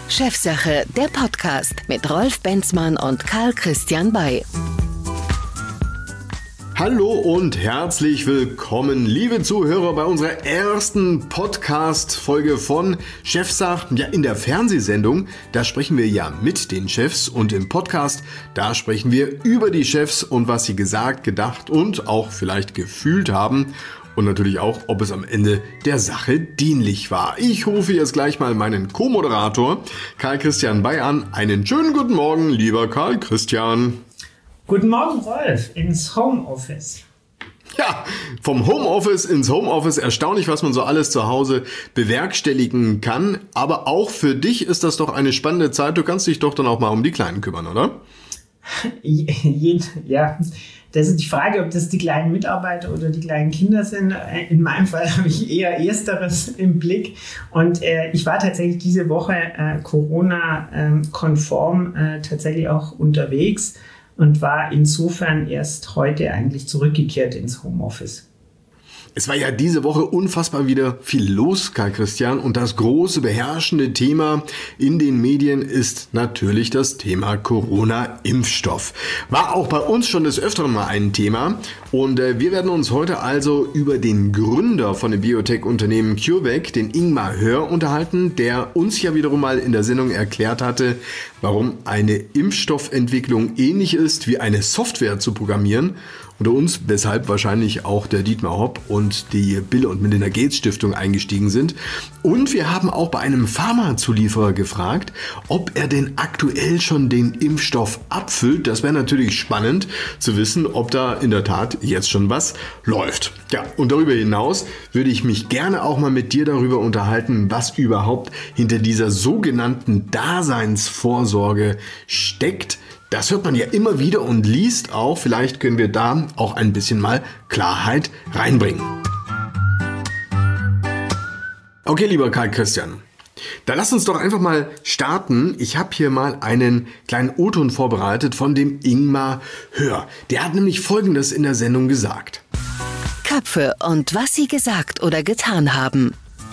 Chefsache, der Podcast mit Rolf Benzmann und Karl Christian Bay. Hallo und herzlich willkommen, liebe Zuhörer, bei unserer ersten Podcast-Folge von Chefsache. Ja, in der Fernsehsendung, da sprechen wir ja mit den Chefs, und im Podcast, da sprechen wir über die Chefs und was sie gesagt, gedacht und auch vielleicht gefühlt haben. Und natürlich auch, ob es am Ende der Sache dienlich war. Ich rufe jetzt gleich mal meinen Co-Moderator Karl Christian Bay an. Einen schönen guten Morgen, lieber Karl Christian. Guten Morgen, Rolf, ins Homeoffice. Ja, vom Homeoffice ins Homeoffice. Erstaunlich, was man so alles zu Hause bewerkstelligen kann. Aber auch für dich ist das doch eine spannende Zeit. Du kannst dich doch dann auch mal um die Kleinen kümmern, oder? Ja, das ist die Frage, ob das die kleinen Mitarbeiter oder die kleinen Kinder sind. In meinem Fall habe ich eher Ersteres im Blick. Und ich war tatsächlich diese Woche Corona-konform tatsächlich auch unterwegs und war insofern erst heute eigentlich zurückgekehrt ins Homeoffice. Es war ja diese Woche unfassbar wieder viel los, Karl Christian, und das große beherrschende Thema in den Medien ist natürlich das Thema Corona-Impfstoff. War auch bei uns schon des Öfteren mal ein Thema, und wir werden uns heute also über den Gründer von dem Biotech-Unternehmen CureVac, den Ingmar Hörr, unterhalten, der uns ja wiederum mal in der Sendung erklärt hatte, warum eine Impfstoffentwicklung ähnlich ist wie eine Software zu programmieren. Unter uns, weshalb wahrscheinlich auch der Dietmar Hopp und die Bill und Melinda Gates Stiftung eingestiegen sind. Und wir haben auch bei einem Pharmazulieferer gefragt, ob er denn aktuell schon den Impfstoff abfüllt. Das wäre natürlich spannend zu wissen, ob da in der Tat jetzt schon was läuft. Ja, und darüber hinaus würde ich mich gerne auch mal mit dir darüber unterhalten, was überhaupt hinter dieser sogenannten Daseinsvorsorge steckt. Das hört man ja immer wieder und liest auch. Vielleicht können wir da auch ein bisschen mal Klarheit reinbringen. Okay, lieber Karl Christian, da lass uns doch einfach mal starten. Ich habe hier mal einen kleinen O-Ton vorbereitet von dem Ingmar Hörr. Der hat nämlich Folgendes in der Sendung gesagt. Köpfe und was sie gesagt oder getan haben.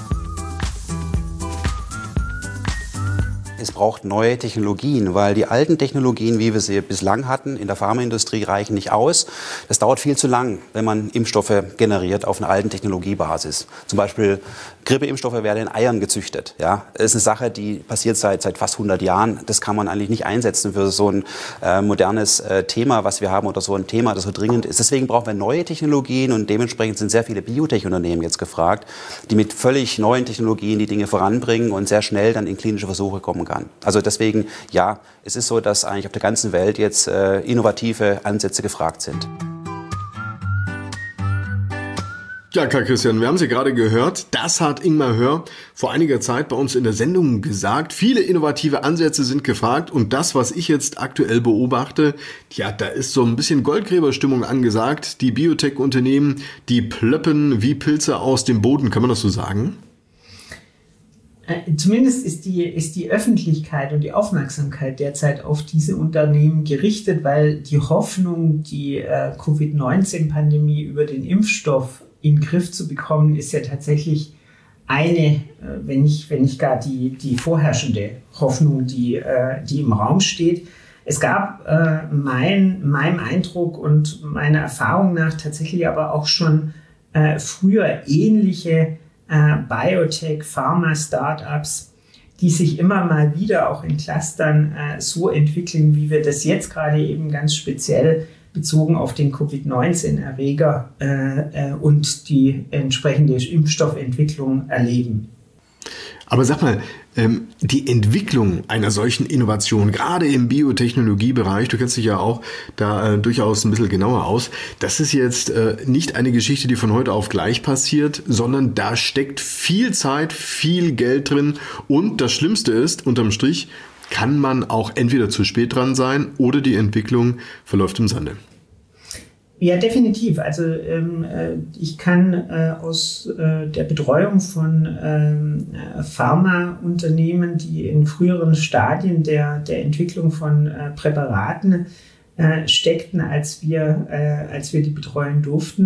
Es braucht neue Technologien, weil die alten Technologien, wie wir sie bislang hatten, in der Pharmaindustrie reichen nicht aus. Das dauert viel zu lang, wenn man Impfstoffe generiert auf einer alten Technologiebasis. Zum Beispiel Grippeimpfstoffe werden in Eiern gezüchtet. Ja, das ist eine Sache, die passiert seit fast 100 Jahren. Das kann man eigentlich nicht einsetzen für so ein modernes Thema, was wir haben, oder so ein Thema, das so dringend ist. Deswegen brauchen wir neue Technologien, und dementsprechend sind sehr viele Biotech-Unternehmen jetzt gefragt, die mit völlig neuen Technologien die Dinge voranbringen und sehr schnell dann in klinische Versuche kommen kann. Also deswegen, ja, es ist so, dass eigentlich auf der ganzen Welt jetzt innovative Ansätze gefragt sind. Ja, Karl Christian, wir haben Sie gerade gehört. Das hat Ingmar Hörr vor einiger Zeit bei uns in der Sendung gesagt. Viele innovative Ansätze sind gefragt, und das, was ich jetzt aktuell beobachte, ja, da ist so ein bisschen Goldgräberstimmung angesagt. Die Biotech-Unternehmen, die plöppen wie Pilze aus dem Boden. Kann man das so sagen? Zumindest ist die Öffentlichkeit und die Aufmerksamkeit derzeit auf diese Unternehmen gerichtet, weil die Hoffnung, die Covid-19-Pandemie über den Impfstoff in den Griff zu bekommen, ist ja tatsächlich eine, wenn nicht gar die vorherrschende Hoffnung, die im Raum steht. Es gab meinem Eindruck und meiner Erfahrung nach tatsächlich aber auch schon früher ähnliche Biotech, Pharma-Startups, die sich immer mal wieder auch in Clustern so entwickeln, wie wir das jetzt gerade eben ganz speziell bezogen auf den Covid-19-Erreger und die entsprechende Impfstoffentwicklung erleben. Aber sag mal, die Entwicklung einer solchen Innovation, gerade im Biotechnologiebereich, du kennst dich ja auch da durchaus ein bisschen genauer aus, das ist jetzt nicht eine Geschichte, die von heute auf gleich passiert, sondern da steckt viel Zeit, viel Geld drin, und das Schlimmste ist, unterm Strich, kann man auch entweder zu spät dran sein oder die Entwicklung verläuft im Sande. Ja, definitiv. Also ich kann aus der Betreuung von Pharmaunternehmen, die in früheren Stadien der Entwicklung von Präparaten steckten, als wir die betreuen durften,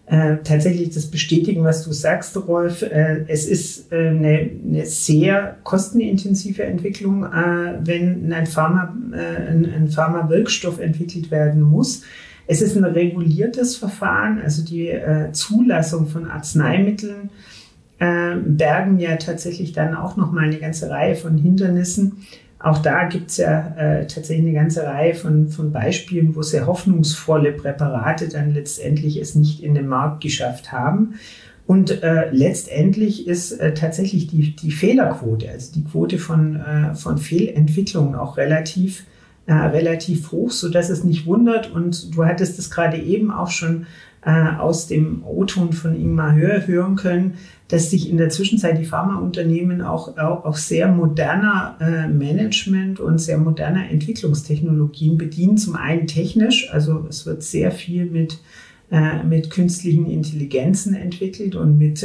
tatsächlich das bestätigen, was du sagst, Rolf. Es ist eine sehr kostenintensive Entwicklung, wenn ein Pharma-Wirkstoff entwickelt werden muss. Es ist ein reguliertes Verfahren, also die Zulassung von Arzneimitteln bergen ja tatsächlich dann auch nochmal eine ganze Reihe von Hindernissen. Auch da gibt es ja tatsächlich eine ganze Reihe von Beispielen, wo sehr hoffnungsvolle Präparate dann letztendlich es nicht in den Markt geschafft haben. Und letztendlich ist tatsächlich die Fehlerquote, also die Quote von Fehlentwicklungen auch relativ hoch, sodass es nicht wundert. Und du hattest es gerade eben auch schon aus dem O-Ton von Ingmar hören können, dass sich in der Zwischenzeit die Pharmaunternehmen auch sehr moderner Management und sehr moderner Entwicklungstechnologien bedienen. Zum einen technisch, also es wird sehr viel mit künstlichen Intelligenzen entwickelt und mit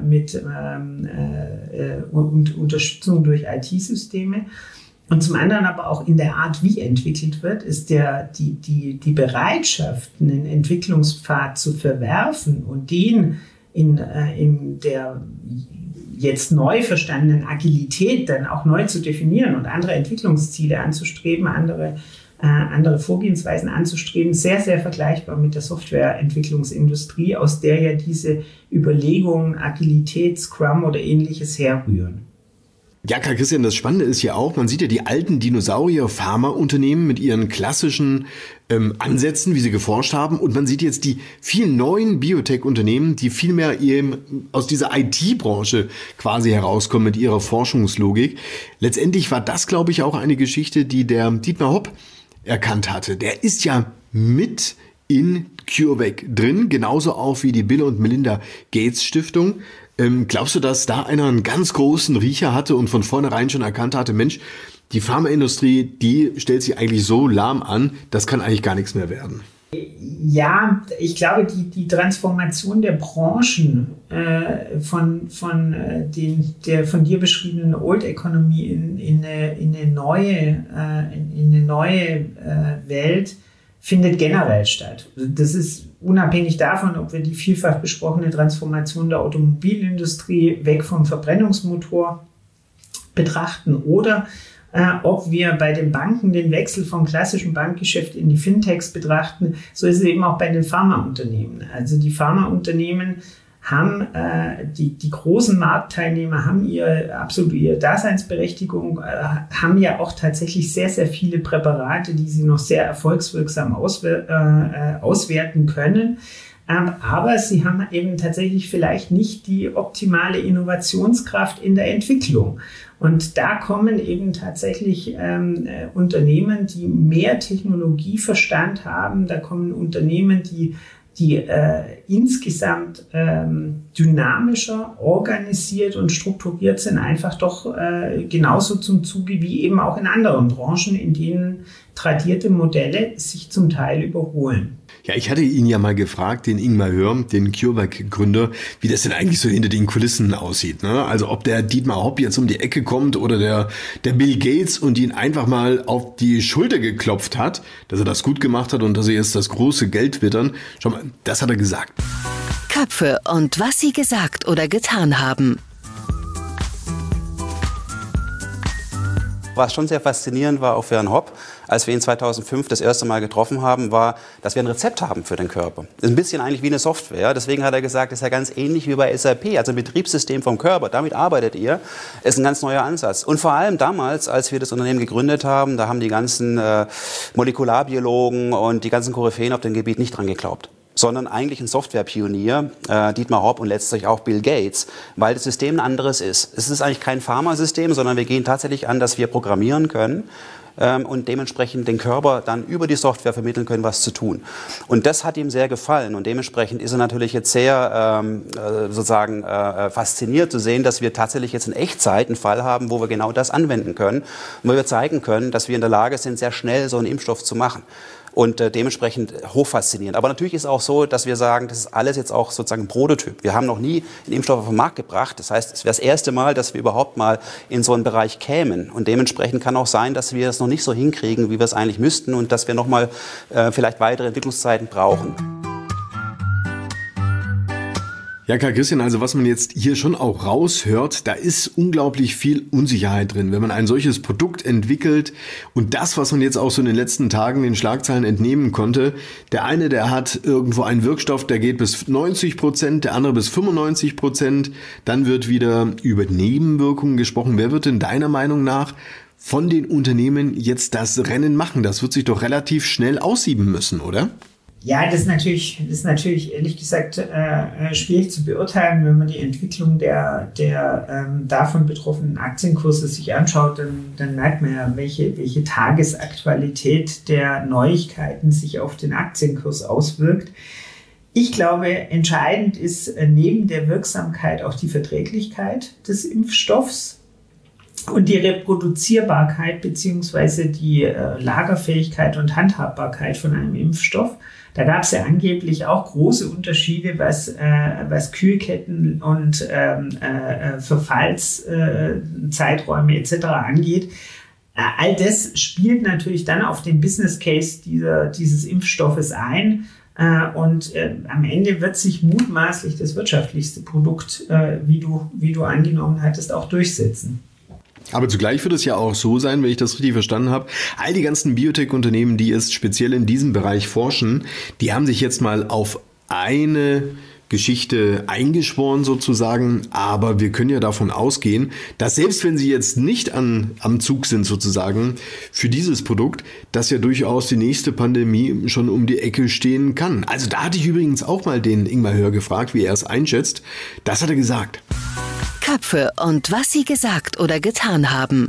Unterstützung durch IT-Systeme. Und zum anderen aber auch in der Art, wie entwickelt wird, ist die Bereitschaft, einen Entwicklungspfad zu verwerfen und den in der jetzt neu verstandenen Agilität dann auch neu zu definieren und andere Entwicklungsziele anzustreben, andere Vorgehensweisen anzustreben, sehr, sehr vergleichbar mit der Softwareentwicklungsindustrie, aus der ja diese Überlegungen Agilität, Scrum oder Ähnliches herrühren. Ja, Karl Christian, das Spannende ist ja auch, man sieht ja die alten Dinosaurier-Pharmaunternehmen mit ihren klassischen Ansätzen, wie sie geforscht haben, und man sieht jetzt die vielen neuen Biotech-Unternehmen, die viel mehr eben aus dieser IT-Branche quasi herauskommen mit ihrer Forschungslogik. Letztendlich war das, glaube ich, auch eine Geschichte, die der Dietmar Hopp erkannt hatte. Der ist ja mit in CureVac drin, genauso auch wie die Bill und Melinda Gates Stiftung. Glaubst du, dass da einer einen ganz großen Riecher hatte und von vornherein schon erkannt hatte, Mensch, die Pharmaindustrie, die stellt sich eigentlich so lahm an, das kann eigentlich gar nichts mehr werden? Ja, ich glaube, die Transformation der Branchen von der von dir beschriebenen Old Economy in eine neue Welt findet generell statt. Das ist unabhängig davon, ob wir die vielfach besprochene Transformation der Automobilindustrie weg vom Verbrennungsmotor betrachten oder ob wir bei den Banken den Wechsel vom klassischen Bankgeschäft in die Fintechs betrachten. So ist es eben auch bei den Pharmaunternehmen. Also die Pharmaunternehmen haben die großen Marktteilnehmer haben ihre Daseinsberechtigung, haben ja auch tatsächlich sehr, sehr viele Präparate, die sie noch sehr erfolgswirksam auswerten können. Aber sie haben eben tatsächlich vielleicht nicht die optimale Innovationskraft in der Entwicklung. Und da kommen eben tatsächlich Unternehmen, die mehr Technologieverstand haben. Da kommen Unternehmen, die insgesamt dynamischer, organisiert und strukturiert sind, einfach doch genauso zum Zuge wie eben auch in anderen Branchen, in denen tradierte Modelle sich zum Teil überholen. Ja, ich hatte ihn ja mal gefragt, den Ingmar Hörm, den CureVac-Gründer, wie das denn eigentlich so hinter den Kulissen aussieht, ne? Also ob der Dietmar Hopp jetzt um die Ecke kommt oder der Bill Gates und ihn einfach mal auf die Schulter geklopft hat, dass er das gut gemacht hat und dass er jetzt das große Geld wittern. Schau mal, das hat er gesagt. Köpfe und was sie gesagt oder getan haben. Was schon sehr faszinierend war auch für Herrn Hopp, als wir ihn 2005 das erste Mal getroffen haben, war, dass wir ein Rezept haben für den Körper. Das ist ein bisschen eigentlich wie eine Software. Deswegen hat er gesagt, das ist ja ganz ähnlich wie bei SAP, also ein Betriebssystem vom Körper. Damit arbeitet ihr. Ist ein ganz neuer Ansatz. Und vor allem damals, als wir das Unternehmen gegründet haben, da haben die ganzen Molekularbiologen und die ganzen Koryphäen auf dem Gebiet nicht dran geglaubt, sondern eigentlich ein Softwarepionier, Dietmar Hopp und letztlich auch Bill Gates, weil das System ein anderes ist. Es ist eigentlich kein Pharmasystem, sondern wir gehen tatsächlich an, dass wir programmieren können und dementsprechend den Körper dann über die Software vermitteln können, was zu tun. Und das hat ihm sehr gefallen und dementsprechend ist er natürlich jetzt sehr fasziniert zu sehen, dass wir tatsächlich jetzt in Echtzeit einen Fall haben, wo wir genau das anwenden können und wo wir zeigen können, dass wir in der Lage sind, sehr schnell so einen Impfstoff zu machen. Und dementsprechend hochfaszinierend. Aber natürlich ist es auch so, dass wir sagen, das ist alles jetzt auch sozusagen ein Prototyp. Wir haben noch nie einen Impfstoff auf den Markt gebracht. Das heißt, es wäre das erste Mal, dass wir überhaupt mal in so einen Bereich kämen. Und dementsprechend kann auch sein, dass wir es noch nicht so hinkriegen, wie wir es eigentlich müssten und dass wir noch mal vielleicht weitere Entwicklungszeiten brauchen. Ja, Karl Christian, also was man jetzt hier schon auch raushört, da ist unglaublich viel Unsicherheit drin, wenn man ein solches Produkt entwickelt. Und das, was man jetzt auch so in den letzten Tagen den Schlagzeilen entnehmen konnte, der eine, der hat irgendwo einen Wirkstoff, der geht bis 90%, der andere bis 95%. Dann wird wieder über Nebenwirkungen gesprochen. Wer wird denn deiner Meinung nach von den Unternehmen jetzt das Rennen machen? Das wird sich doch relativ schnell aussieben müssen, oder? Ja, das ist natürlich ehrlich gesagt schwierig zu beurteilen. Wenn man die Entwicklung der davon betroffenen Aktienkurse sich anschaut, dann merkt man ja, welche Tagesaktualität der Neuigkeiten sich auf den Aktienkurs auswirkt. Ich glaube, entscheidend ist neben der Wirksamkeit auch die Verträglichkeit des Impfstoffs und die Reproduzierbarkeit bzw. die Lagerfähigkeit und Handhabbarkeit von einem Impfstoff. Da gab es ja angeblich auch große Unterschiede, was Kühlketten und Verfallszeiträume etc. angeht. All das spielt natürlich dann auf den Business Case dieses Impfstoffes ein. Und am Ende wird sich mutmaßlich das wirtschaftlichste Produkt, wie du angenommen hattest, auch durchsetzen. Aber zugleich wird es ja auch so sein, wenn ich das richtig verstanden habe, all die ganzen Biotech-Unternehmen, die es speziell in diesem Bereich forschen, die haben sich jetzt mal auf eine Geschichte eingeschworen sozusagen, aber wir können ja davon ausgehen, dass selbst wenn sie jetzt nicht am Zug sind sozusagen für dieses Produkt, dass ja durchaus die nächste Pandemie schon um die Ecke stehen kann. Also da hatte ich übrigens auch mal den Ingmar Hör gefragt, wie er es einschätzt. Das hat er gesagt. Köpfe und was sie gesagt oder getan haben.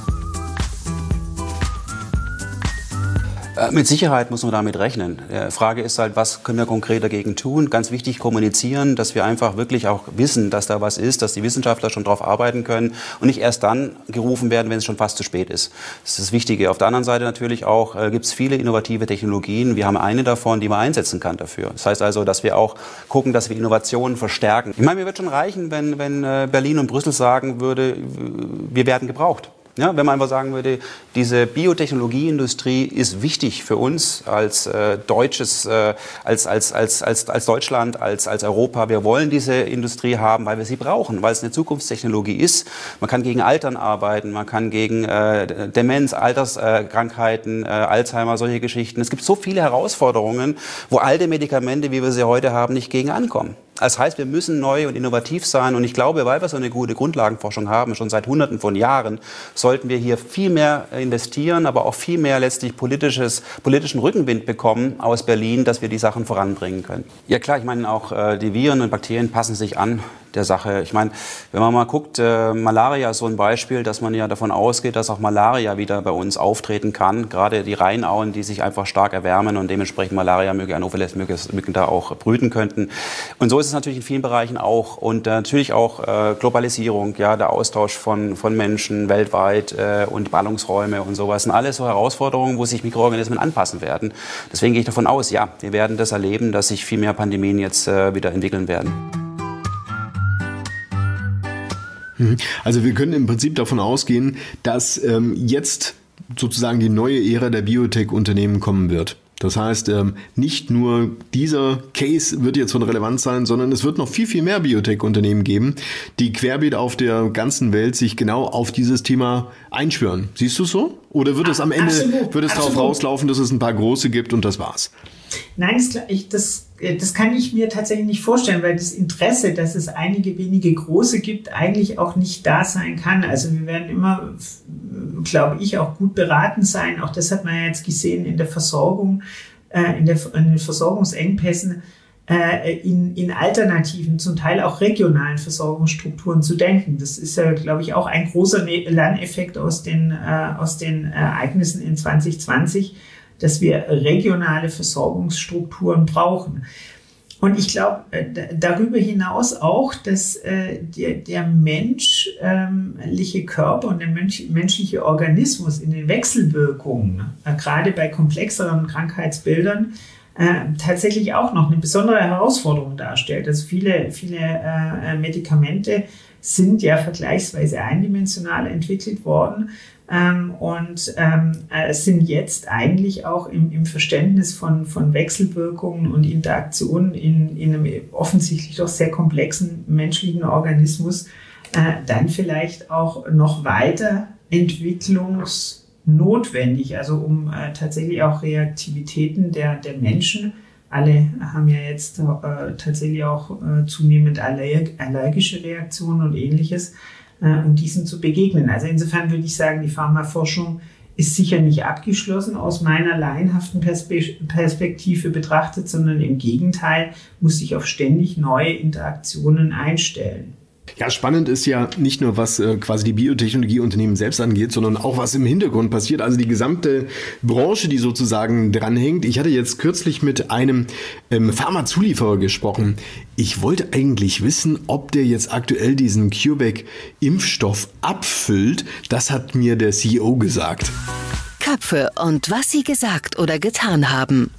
Mit Sicherheit muss man damit rechnen. Die Frage ist halt, was können wir konkret dagegen tun? Ganz wichtig kommunizieren, dass wir einfach wirklich auch wissen, dass da was ist, dass die Wissenschaftler schon drauf arbeiten können und nicht erst dann gerufen werden, wenn es schon fast zu spät ist. Das ist das Wichtige. Auf der anderen Seite natürlich auch gibt es viele innovative Technologien. Wir haben eine davon, die man einsetzen kann dafür. Das heißt also, dass wir auch gucken, dass wir Innovationen verstärken. Ich meine, mir wird schon reichen, wenn Berlin und Brüssel sagen würde, wir werden gebraucht. Ja, wenn man einfach sagen würde, diese Biotechnologieindustrie ist wichtig für uns als deutsches, als Deutschland, als Europa. Wir wollen diese Industrie haben, weil wir sie brauchen, weil es eine Zukunftstechnologie ist. Man kann gegen Altern arbeiten, man kann gegen Demenz, Alterskrankheiten, Alzheimer, solche Geschichten. Es gibt so viele Herausforderungen, wo alte Medikamente, wie wir sie heute haben, nicht gegen ankommen. Das heißt, wir müssen neu und innovativ sein. Und ich glaube, weil wir so eine gute Grundlagenforschung haben, schon seit Hunderten von Jahren, sollten wir hier viel mehr investieren, aber auch viel mehr letztlich politischen Rückenwind bekommen aus Berlin, dass wir die Sachen voranbringen können. Ja klar, ich meine auch die Viren und Bakterien passen sich an der Sache. Ich meine, wenn man mal guckt, Malaria ist so ein Beispiel, dass man ja davon ausgeht, dass auch Malaria wieder bei uns auftreten kann. Gerade die Rheinauen, die sich einfach stark erwärmen und dementsprechend Malaria-Mücken, Anopheles-Mücken da auch brüten könnten. Und so ist es natürlich in vielen Bereichen auch. Und natürlich auch Globalisierung, ja, der Austausch von Menschen weltweit und Ballungsräume und sowas. Das sind alles so Herausforderungen, wo sich Mikroorganismen anpassen werden. Deswegen gehe ich davon aus, ja, wir werden das erleben, dass sich viel mehr Pandemien jetzt wieder entwickeln werden. Also wir können im Prinzip davon ausgehen, dass jetzt sozusagen die neue Ära der Biotech-Unternehmen kommen wird. Das heißt, nicht nur dieser Case wird jetzt von Relevanz sein, sondern es wird noch viel, viel mehr Biotech-Unternehmen geben, die querbeet auf der ganzen Welt sich genau auf dieses Thema einschwören. Siehst du es so? Oder wird es am Ende darauf rauslaufen, dass es ein paar große gibt und das war's? Nein, das kann ich mir tatsächlich nicht vorstellen, weil das Interesse, dass es einige wenige große gibt, eigentlich auch nicht da sein kann. Also wir werden immer, glaube ich, auch gut beraten sein. Auch das hat man ja jetzt gesehen in der Versorgung, in den Versorgungsengpässen, in alternativen, zum Teil auch regionalen Versorgungsstrukturen zu denken. Das ist ja, glaube ich, auch ein großer Lerneffekt aus den Ereignissen in 2020, dass wir regionale Versorgungsstrukturen brauchen. Und ich glaube darüber hinaus auch, dass der menschliche Körper und der menschliche Organismus in den Wechselwirkungen, gerade bei komplexeren Krankheitsbildern, tatsächlich auch noch eine besondere Herausforderung darstellt. Also viele Medikamente sind ja vergleichsweise eindimensional entwickelt worden. sind jetzt eigentlich auch im Verständnis von Wechselwirkungen und Interaktionen in einem offensichtlich doch sehr komplexen menschlichen Organismus dann vielleicht auch noch weiter entwicklungsnotwendig, also um tatsächlich auch Reaktivitäten der Menschen. Alle haben ja jetzt tatsächlich auch zunehmend allergische Reaktionen und Ähnliches, um diesen zu begegnen. Also insofern würde ich sagen, die Pharmaforschung ist sicher nicht abgeschlossen aus meiner laienhaften Perspektive betrachtet, sondern im Gegenteil muss sich auf ständig neue Interaktionen einstellen. Ja, spannend ist ja nicht nur, was quasi die Biotechnologieunternehmen selbst angeht, sondern auch, was im Hintergrund passiert. Also die gesamte Branche, die sozusagen dranhängt. Ich hatte jetzt kürzlich mit einem Pharmazulieferer gesprochen. Ich wollte eigentlich wissen, ob der jetzt aktuell diesen CureVac-Impfstoff abfüllt. Das hat mir der CEO gesagt. Köpfe und was sie gesagt oder getan haben.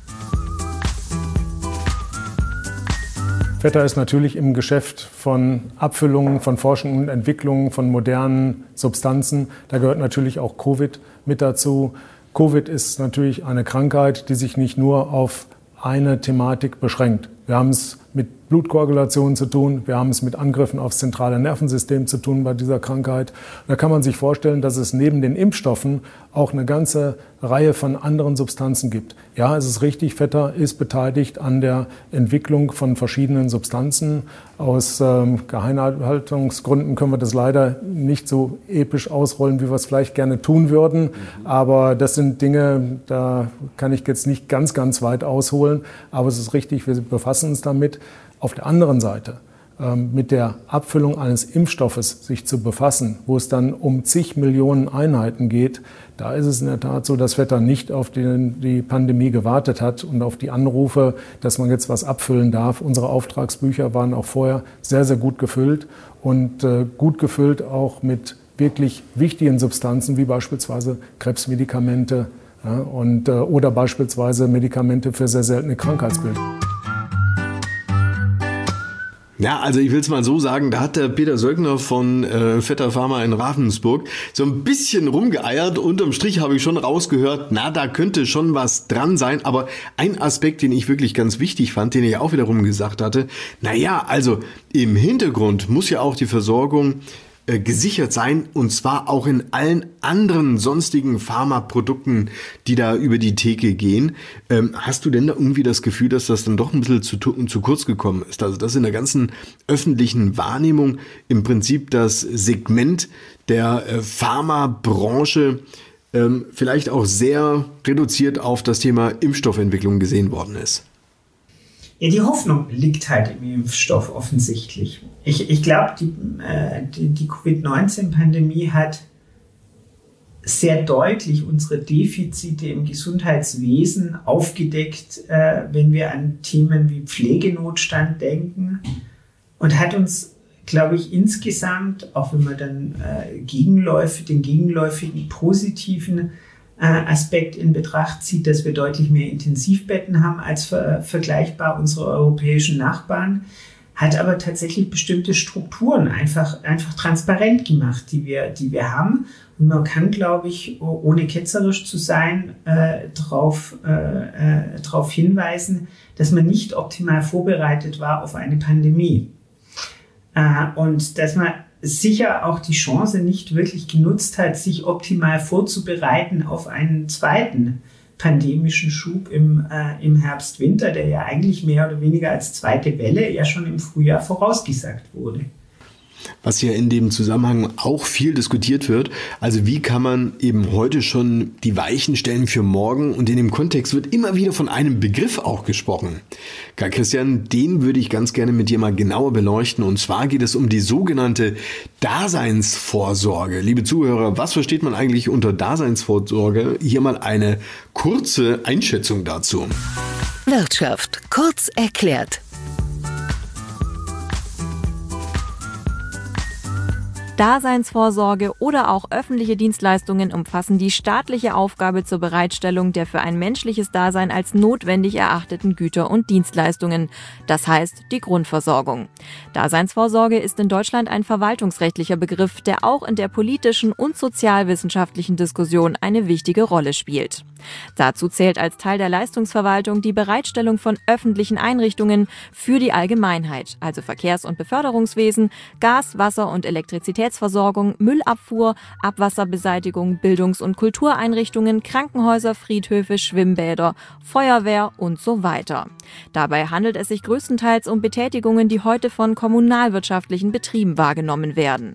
Vetter ist natürlich im Geschäft von Abfüllungen, von Forschung und Entwicklung, von modernen Substanzen. Da gehört natürlich auch Covid mit dazu. Covid ist natürlich eine Krankheit, die sich nicht nur auf eine Thematik beschränkt. Wir haben es mit Blutkoagulation zu tun, wir haben es mit Angriffen aufs zentrale Nervensystem zu tun bei dieser Krankheit. Da kann man sich vorstellen, dass es neben den Impfstoffen auch eine ganze Reihe von anderen Substanzen gibt. Ja, es ist richtig, Vetter ist beteiligt an der Entwicklung von verschiedenen Substanzen. Aus Geheimhaltungsgründen können wir das leider nicht so episch ausrollen, wie wir es vielleicht gerne tun würden. Aber das sind Dinge, da kann ich jetzt nicht ganz weit ausholen. Aber es ist richtig, wir befassen uns damit. Auf der anderen Seite, mit der Abfüllung eines Impfstoffes sich zu befassen, wo es dann um zig Millionen Einheiten geht, da ist es in der Tat so, dass Vetter nicht auf die Pandemie gewartet hat und auf die Anrufe, dass man jetzt was abfüllen darf. Unsere Auftragsbücher waren auch vorher sehr, sehr gut gefüllt und gut gefüllt auch mit wirklich wichtigen Substanzen, wie beispielsweise Krebsmedikamente oder beispielsweise Medikamente für sehr seltene Krankheitsbilder. Ja, also ich will es mal so sagen, da hat der Peter Söckner von Vetter Pharma in Ravensburg so ein bisschen rumgeeiert. Unterm Strich habe ich schon rausgehört, na, da könnte schon was dran sein. Aber ein Aspekt, den ich wirklich ganz wichtig fand, den ich auch wiederum gesagt hatte, naja, also im Hintergrund muss ja auch die Versorgung gesichert sein, und zwar auch in allen anderen sonstigen Pharmaprodukten, die da über die Theke gehen. Hast du denn da irgendwie das Gefühl, dass das dann doch ein bisschen zu kurz gekommen ist? Also dass in der ganzen öffentlichen Wahrnehmung im Prinzip das Segment der Pharmabranche vielleicht auch sehr reduziert auf das Thema Impfstoffentwicklung gesehen worden ist? Ja, die Hoffnung liegt halt im Impfstoff offensichtlich. Ich glaube, die Covid-19-Pandemie hat sehr deutlich unsere Defizite im Gesundheitswesen aufgedeckt, wenn wir an Themen wie Pflegenotstand denken, und hat uns, glaube ich, insgesamt, auch wenn man dann den gegenläufigen positiven Aspekt in Betracht zieht, dass wir deutlich mehr Intensivbetten haben als vergleichbar unsere europäischen Nachbarn, hat aber tatsächlich bestimmte Strukturen einfach transparent gemacht, die wir haben. Und man kann, glaube ich, ohne ketzerisch zu sein, darauf hinweisen, dass man nicht optimal vorbereitet war auf eine Pandemie. Und dass man sicher auch die Chance nicht wirklich genutzt hat, sich optimal vorzubereiten auf einen zweiten pandemischen Schub im Herbst-Winter, der ja eigentlich mehr oder weniger als zweite Welle ja schon im Frühjahr vorausgesagt wurde. Was ja in dem Zusammenhang auch viel diskutiert wird, also wie kann man eben heute schon die Weichen stellen für morgen, und in dem Kontext wird immer wieder von einem Begriff auch gesprochen. Karl Christian, den würde ich ganz gerne mit dir mal genauer beleuchten, und zwar geht es um die sogenannte Daseinsvorsorge. Liebe Zuhörer, was versteht man eigentlich unter Daseinsvorsorge? Hier mal eine kurze Einschätzung dazu. Wirtschaft kurz erklärt. Daseinsvorsorge oder auch öffentliche Dienstleistungen umfassen die staatliche Aufgabe zur Bereitstellung der für ein menschliches Dasein als notwendig erachteten Güter und Dienstleistungen. Das heißt die Grundversorgung. Daseinsvorsorge ist in Deutschland ein verwaltungsrechtlicher Begriff, der auch in der politischen und sozialwissenschaftlichen Diskussion eine wichtige Rolle spielt. Dazu zählt als Teil der Leistungsverwaltung die Bereitstellung von öffentlichen Einrichtungen für die Allgemeinheit, also Verkehrs- und Beförderungswesen, Gas-, Wasser- und Elektrizitätsversorgung, Müllabfuhr, Abwasserbeseitigung, Bildungs- und Kultureinrichtungen, Krankenhäuser, Friedhöfe, Schwimmbäder, Feuerwehr und so weiter. Dabei handelt es sich größtenteils um Betätigungen, die heute von kommunalwirtschaftlichen Betrieben wahrgenommen werden.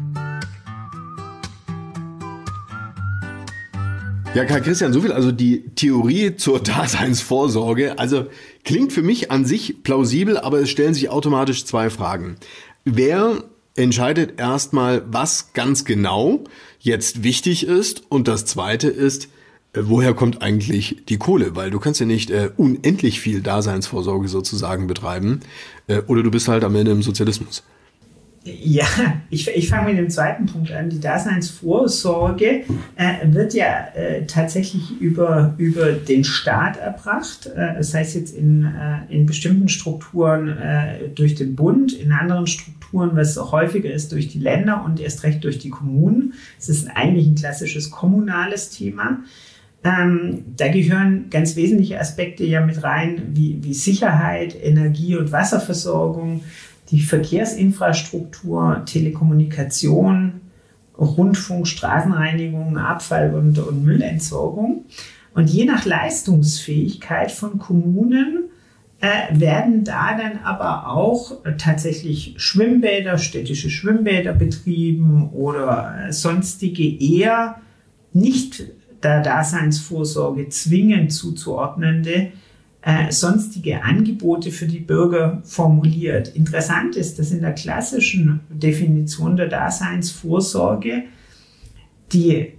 Ja, Karl Christian, so viel also die Theorie zur Daseinsvorsorge. Also klingt für mich an sich plausibel, aber es stellen sich automatisch zwei Fragen. Wer entscheidet erstmal, was ganz genau jetzt wichtig ist? Und das Zweite ist, woher kommt eigentlich die Kohle? Weil du kannst ja nicht unendlich viel Daseinsvorsorge sozusagen betreiben. Oder du bist halt am Ende im Sozialismus. Ja, ich fange mit dem zweiten Punkt an. Die Daseinsvorsorge wird ja tatsächlich über den Staat erbracht. Das heißt jetzt in bestimmten Strukturen durch den Bund, in anderen Strukturen, was auch häufiger ist, durch die Länder und erst recht durch die Kommunen. Es ist eigentlich ein klassisches kommunales Thema. Da gehören ganz wesentliche Aspekte ja mit rein, wie Sicherheit, Energie- und Wasserversorgung, die Verkehrsinfrastruktur, Telekommunikation, Rundfunk, Straßenreinigung, Abfall- und Müllentsorgung. Und je nach Leistungsfähigkeit von Kommunen werden da dann aber auch tatsächlich Schwimmbäder, städtische Schwimmbäder betrieben oder sonstige eher nicht der Daseinsvorsorge zwingend zuzuordnende sonstige Angebote für die Bürger formuliert. Interessant ist, dass in der klassischen Definition der Daseinsvorsorge die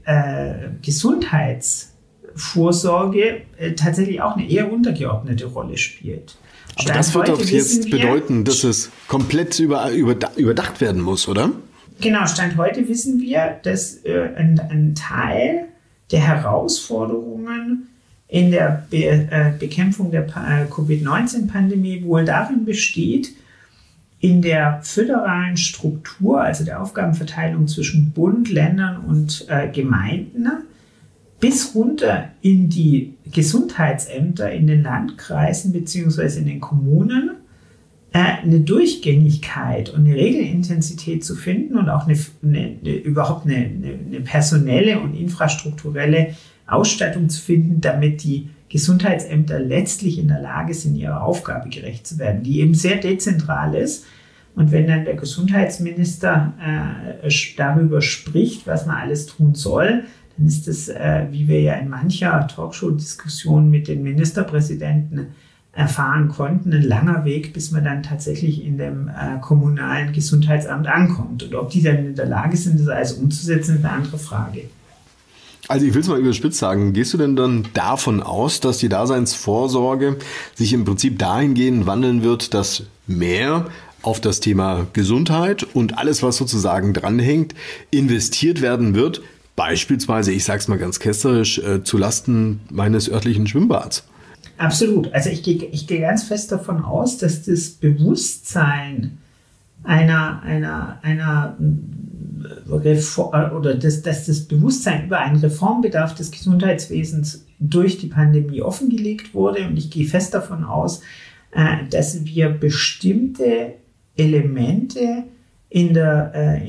Gesundheitsvorsorge tatsächlich auch eine eher untergeordnete Rolle spielt. Aber das wird doch jetzt bedeuten, dass es komplett überdacht werden muss, oder? Genau, Stand heute wissen wir, dass ein Teil der Herausforderungen in der Bekämpfung der Covid-19-Pandemie wohl darin besteht, in der föderalen Struktur, also der Aufgabenverteilung zwischen Bund, Ländern und Gemeinden, bis runter in die Gesundheitsämter in den Landkreisen bzw. in den Kommunen, eine Durchgängigkeit und eine Regelintensität zu finden und auch überhaupt eine personelle und infrastrukturelle Ausstattung zu finden, damit die Gesundheitsämter letztlich in der Lage sind, ihrer Aufgabe gerecht zu werden, die eben sehr dezentral ist. Und wenn dann der Gesundheitsminister darüber spricht, was man alles tun soll, dann ist das, wie wir ja in mancher Talkshow-Diskussion mit den Ministerpräsidenten erfahren konnten, ein langer Weg, bis man dann tatsächlich in dem kommunalen Gesundheitsamt ankommt. Und ob die dann in der Lage sind, das alles umzusetzen, ist eine andere Frage. Also ich will es mal überspitzt sagen, gehst du denn dann davon aus, dass die Daseinsvorsorge sich im Prinzip dahingehend wandeln wird, dass mehr auf das Thema Gesundheit und alles, was sozusagen dranhängt, investiert werden wird, beispielsweise, ich sage es mal ganz ketzerisch, zulasten meines örtlichen Schwimmbads? Absolut. Also ich gehe ganz fest davon aus, dass das Bewusstsein einer Reform oder dass das Bewusstsein über einen Reformbedarf des Gesundheitswesens durch die Pandemie offengelegt wurde. Und ich gehe fest davon aus, dass wir bestimmte Elemente in der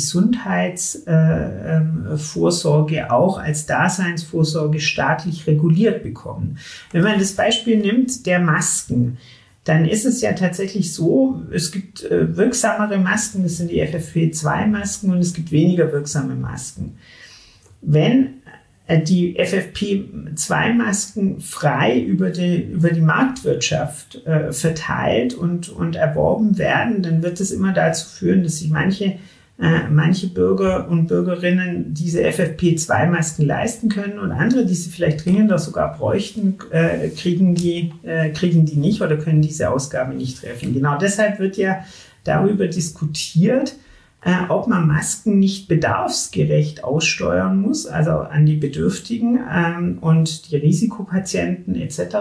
Gesundheitsvorsorge auch als Daseinsvorsorge staatlich reguliert bekommen. Wenn man das Beispiel nimmt der Masken, dann ist es ja tatsächlich so, es gibt wirksamere Masken, das sind die FFP2-Masken, und es gibt weniger wirksame Masken. Wenn die FFP2-Masken frei über die Marktwirtschaft verteilt und erworben werden, dann wird es immer dazu führen, dass sich manche Bürger und Bürgerinnen diese FFP2-Masken leisten können und andere, die sie vielleicht dringender sogar bräuchten, kriegen die nicht oder können diese Ausgabe nicht treffen. Genau deshalb wird ja darüber diskutiert, ob man Masken nicht bedarfsgerecht aussteuern muss, also an die Bedürftigen und die Risikopatienten etc.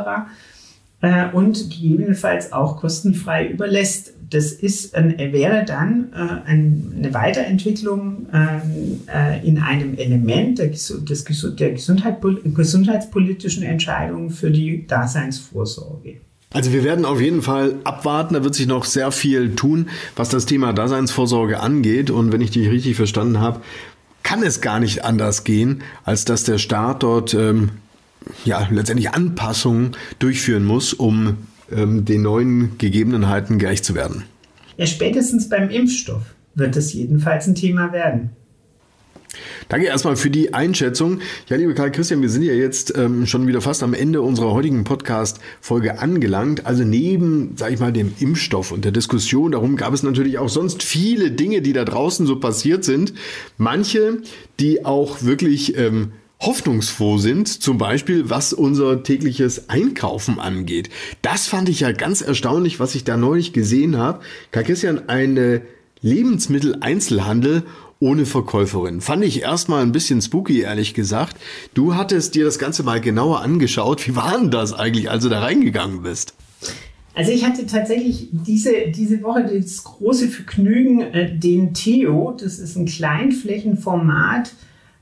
Und gegebenenfalls auch kostenfrei überlässt. Das wäre dann eine Weiterentwicklung in einem Element der gesundheitspolitischen Entscheidungen für die Daseinsvorsorge. Also wir werden auf jeden Fall abwarten, da wird sich noch sehr viel tun, was das Thema Daseinsvorsorge angeht. Und wenn ich dich richtig verstanden habe, kann es gar nicht anders gehen, als dass der Staat dort letztendlich Anpassungen durchführen muss, um den neuen Gegebenheiten gerecht zu werden. Ja, spätestens beim Impfstoff wird es jedenfalls ein Thema werden. Danke erstmal für die Einschätzung. Ja, liebe Karl Christian, wir sind ja jetzt schon wieder fast am Ende unserer heutigen Podcast-Folge angelangt. Also neben, sage ich mal, dem Impfstoff und der Diskussion darum gab es natürlich auch sonst viele Dinge, die da draußen so passiert sind. Manche, die auch wirklich hoffnungsfroh sind, zum Beispiel was unser tägliches Einkaufen angeht. Das fand ich ja ganz erstaunlich, was ich da neulich gesehen habe. Karl Christian, eine Lebensmitteleinzelhandel ohne Verkäuferin. Fand ich erstmal ein bisschen spooky, ehrlich gesagt. Du hattest dir das Ganze mal genauer angeschaut. Wie war denn das eigentlich, als du da reingegangen bist? Also ich hatte tatsächlich diese Woche das große Vergnügen, den Theo, das ist ein Kleinflächenformat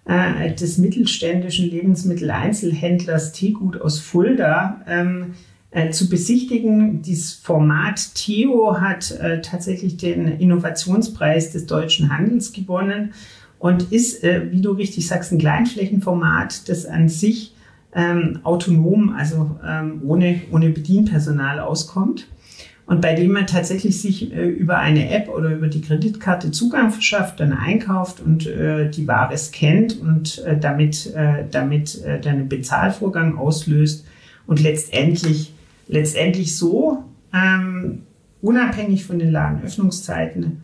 des mittelständischen Lebensmitteleinzelhändlers Teegut aus Fulda, zu besichtigen. Dieses Format Theo hat tatsächlich den Innovationspreis des deutschen Handels gewonnen und ist, wie du richtig sagst, ein Kleinflächenformat, das an sich autonom, also ohne Bedienpersonal auskommt und bei dem man tatsächlich sich über eine App oder über die Kreditkarte Zugang verschafft, dann einkauft und die Ware scannt und damit dann einen Bezahlvorgang auslöst und letztendlich so, unabhängig von den Ladenöffnungszeiten,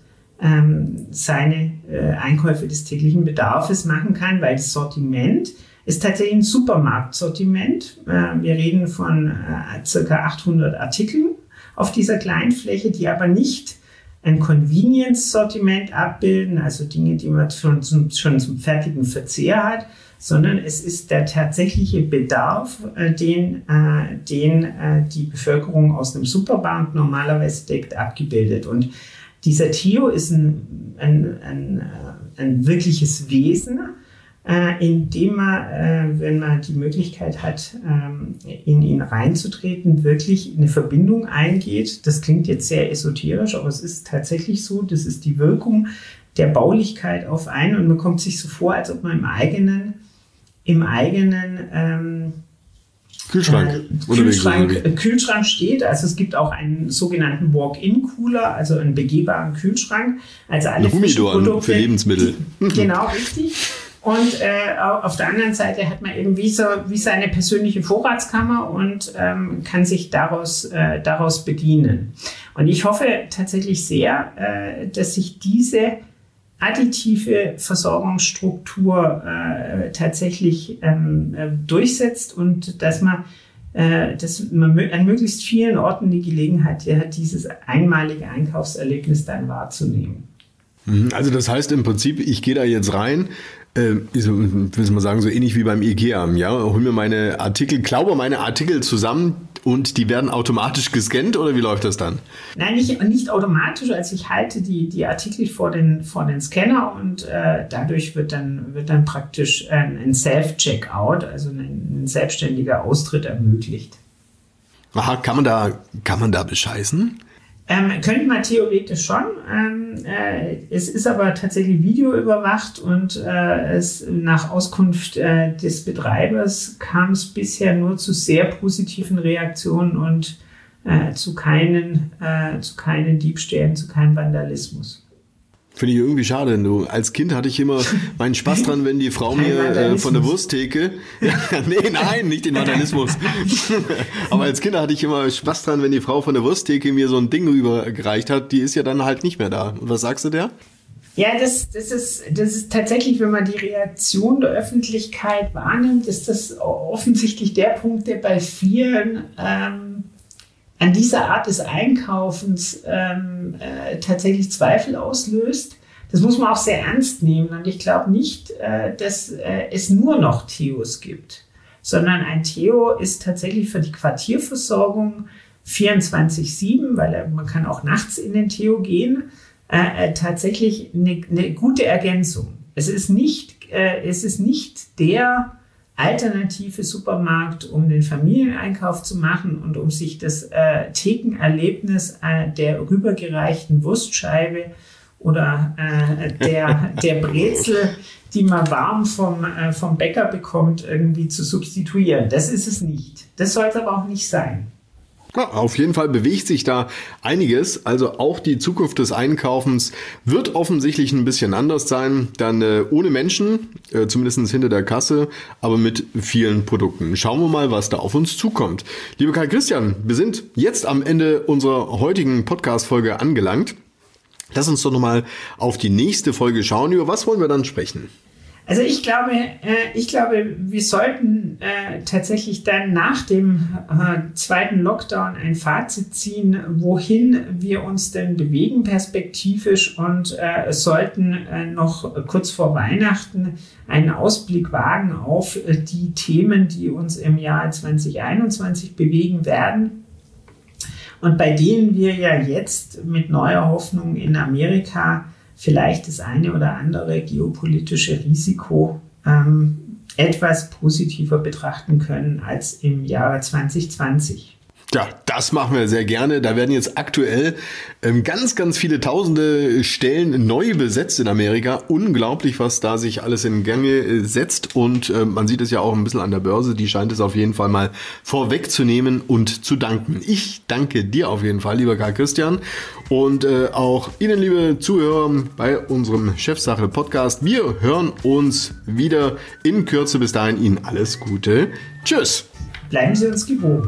seine Einkäufe des täglichen Bedarfs machen kann, weil das Sortiment ist tatsächlich ein Supermarktsortiment. Wir reden von ca. 800 Artikeln auf dieser Kleinfläche, die aber nicht ein Convenience-Sortiment abbilden, also Dinge, die man schon zum fertigen Verzehr hat, sondern es ist der tatsächliche Bedarf, den die Bevölkerung aus einem Supermarkt normalerweise deckt, abgebildet. Und dieser Theo ist ein wirkliches Wesen, indem man, wenn man die Möglichkeit hat, in ihn reinzutreten, wirklich eine Verbindung eingeht. Das klingt jetzt sehr esoterisch, aber es ist tatsächlich so. Das ist die Wirkung der Baulichkeit auf einen und man kommt sich so vor, als ob man im eigenen Kühlschrank steht. Also es gibt auch einen sogenannten Walk-in-Cooler, also einen begehbaren Kühlschrank. Also alle Humidor für Lebensmittel. Genau, richtig. Und auf der anderen Seite hat man eben wie seine persönliche Vorratskammer und kann sich daraus bedienen. Und ich hoffe tatsächlich sehr, dass sich diese additive Versorgungsstruktur tatsächlich durchsetzt und dass man an möglichst vielen Orten die Gelegenheit hat, dieses einmalige Einkaufserlebnis dann wahrzunehmen. Also das heißt im Prinzip, ich gehe da jetzt rein, ich will mal sagen, so ähnlich wie beim IKEA, ja, hol mir meine Artikel, glaube meine Artikel zusammen und die werden automatisch gescannt oder wie läuft das dann? Nein, nicht automatisch, also ich halte die Artikel vor den Scanner und dadurch wird dann praktisch ein Self-Checkout, also ein selbstständiger Austritt ermöglicht. Aha, kann man da bescheißen? Könnte man theoretisch schon. Es ist aber tatsächlich videoüberwacht und nach Auskunft des Betreibers kam es bisher nur zu sehr positiven Reaktionen und zu keinen Diebstählen, zu keinem Vandalismus. Finde ich irgendwie schade. Als Kind hatte ich immer meinen Spaß dran, wenn die Frau mir von der Wursttheke... Nein, nicht den Vandalismus. Aber als Kind hatte ich immer Spaß dran, wenn die Frau von der Wursttheke mir so ein Ding rübergereicht hat. Die ist ja dann halt nicht mehr da. Und was sagst du der? Ja, das ist tatsächlich, wenn man die Reaktion der Öffentlichkeit wahrnimmt, ist das offensichtlich der Punkt, der bei vielen an dieser Art des Einkaufens tatsächlich Zweifel auslöst. Das muss man auch sehr ernst nehmen. Und ich glaube nicht, dass es nur noch Theos gibt, sondern ein Theo ist tatsächlich für die Quartierversorgung 24/7, weil man kann auch nachts in den Theo gehen, tatsächlich eine gute Ergänzung. Es ist nicht der alternative Supermarkt, um den Familieneinkauf zu machen und um sich das Thekenerlebnis der rübergereichten Wurstscheibe oder der Brezel, die man warm vom Bäcker bekommt, irgendwie zu substituieren. Das ist es nicht. Das soll es aber auch nicht sein. Ja, auf jeden Fall bewegt sich da einiges. Also auch die Zukunft des Einkaufens wird offensichtlich ein bisschen anders sein. Dann ohne Menschen, zumindest hinter der Kasse, aber mit vielen Produkten. Schauen wir mal, was da auf uns zukommt. Lieber Karl Christian, wir sind jetzt am Ende unserer heutigen Podcast-Folge angelangt. Lass uns doch nochmal auf die nächste Folge schauen. Über was wollen wir dann sprechen? Also ich glaube, wir sollten tatsächlich dann nach dem zweiten Lockdown ein Fazit ziehen, wohin wir uns denn bewegen perspektivisch und sollten noch kurz vor Weihnachten einen Ausblick wagen auf die Themen, die uns im Jahr 2021 bewegen werden. Und bei denen wir ja jetzt mit neuer Hoffnung in Amerika vielleicht das eine oder andere geopolitische Risiko etwas positiver betrachten können als im Jahre 2020. Ja, das machen wir sehr gerne. Da werden jetzt aktuell ganz, ganz viele tausende Stellen neu besetzt in Amerika. Unglaublich, was da sich alles in Gänge setzt. Und man sieht es ja auch ein bisschen an der Börse. Die scheint es auf jeden Fall mal vorwegzunehmen und zu danken. Ich danke dir auf jeden Fall, lieber Karl Christian. Und auch Ihnen, liebe Zuhörer, bei unserem Chefsache-Podcast. Wir hören uns wieder in Kürze. Bis dahin Ihnen alles Gute. Tschüss. Bleiben Sie uns gewogen.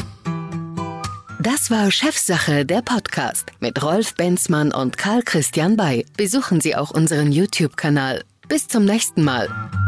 Das war Chefsache, der Podcast mit Rolf Benzmann und Karl Christian Bay. Besuchen Sie auch unseren YouTube-Kanal. Bis zum nächsten Mal.